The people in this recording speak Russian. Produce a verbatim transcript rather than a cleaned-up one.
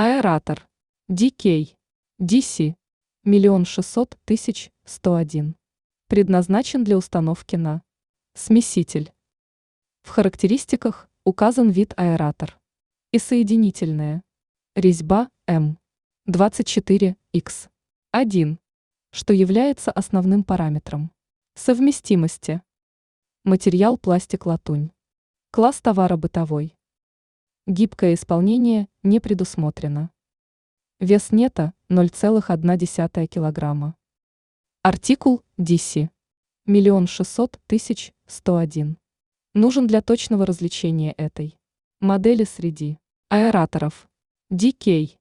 Аэратор ди кей ди си миллион шестьсот тысяч сто один. Предназначен для установки на смеситель. В характеристиках указан вид аэратор и соединительная. Резьба эм двадцать четыре икс один, что является основным параметром. Совместимости. Материал пластик-латунь. Класс товара бытовой. Гибкое исполнение не предусмотрено. Вес нета ноль целых одна десятая килограмма. Артикул ди си миллион шестьсот тысяч сто один. Нужен для точного развлечения этой модели среди аэраторов ди кей